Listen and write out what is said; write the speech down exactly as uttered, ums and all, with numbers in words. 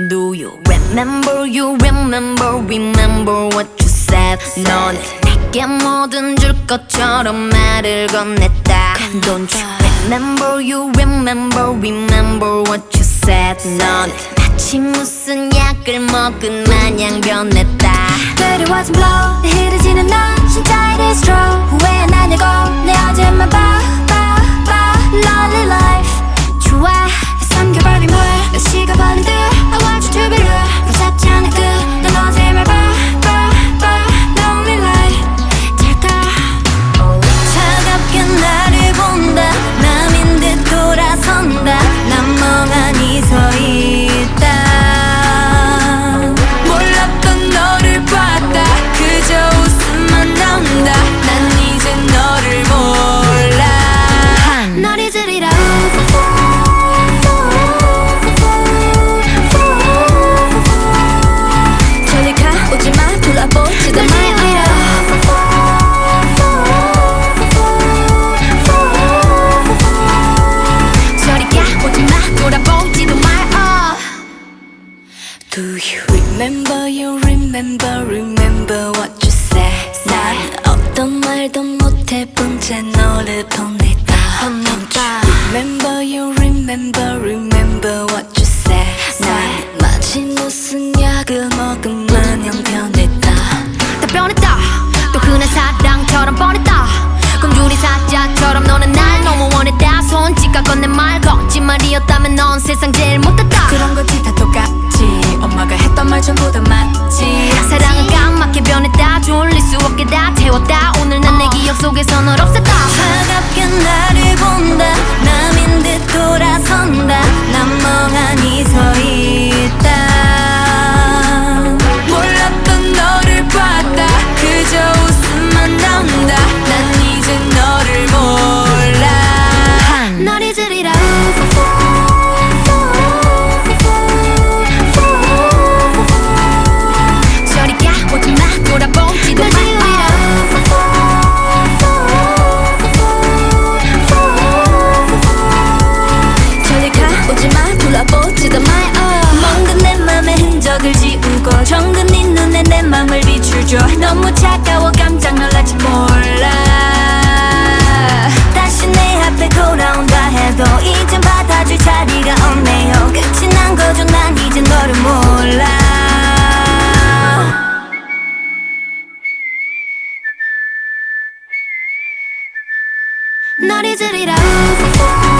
Do you remember, you remember, remember what you said. 너는 내게 뭐든 줄 것처럼 말을 건넸다. Don't you remember, you remember, remember what you said. 너는 마치 무슨 약을 먹은 마냥 변했다. But it wasn't blow 내 흐르지는 넌 진짜 it is true. 후회 안 하냐고 내 어제만 봐, 봐, 봐. Lonely life 좋아 삼 개월이 뭐해 몇 시가 버린 듯 I want you to be real 무섭지 않을 끝난 어제만 봐, 봐, 봐. Lonely life 될까 차갑게 나를 본다. 남인 듯 돌아선다. 난 멍하니 서 있다. 몰랐던 너를 봤다 그저 웃음만 나온다 난 이제 너를 몰라 널 잊으리라 저리 가 오지마 돌아보지도 마 저리 가 오지마 돌아보지도 마 Do you remember, you remember, remember what you said. 난 어떤 말도 못해본 채 너를 보냈다. Remember, you remember, remember what you said. 난 마치 무슨 약을 먹은 마냥 변했다. 다 변했다. 또 흔한 사랑처럼 뻔했다. 꿈주리 사자처럼 너는 날 너무 원했다. 손짓과 건넨 말 거짓말이었다면 넌 세상 제일 못됐다. 그런 거지 다 똑같지 엄마가 했던 말 전부 다 맞지 사랑은 까맣게 변했다. 졸릴 수 없게 다 태웠다. 오늘 난 내 기억 속에서 널 없앴다. 차갑게 나를 본다. 남인 듯 돌아선다. 난 멍하니 서 있다. 몰랐던 너를 봤다 그저 웃음만 나온다 난 이제 너를 몰라 널 잊으리라. 저리 가 오지마 돌아보지도 마. 저리 가 오지마 돌아보지도 마. 먼 내 맘의 흔적을 지우고 정든 네 눈에 내 맘을 비추줘. 너무 차가워 깜짝 놀랄지 몰라. 다시 내 앞에 돌아온다 해도 이젠 받아줄 자리가 없네요. 끝이 난 거죠. 난 이제 너를 몰라. 널 잊으리라.